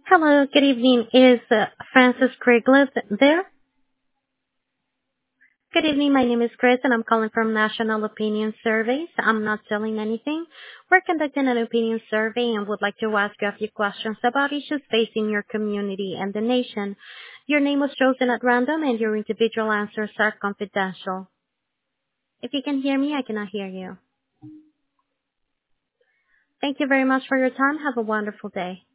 Hello, good evening. Is Francis Kriglitz there? Good evening. My name is Chris, and I'm calling from National Opinion Surveys. I'm not selling anything. We're conducting an opinion survey and would like to ask you a few questions about issues facing your community and the nation. Your name was chosen at random, and your individual answers are confidential. If you can hear me, I cannot hear you. Thank you very much for your time. Have a wonderful day.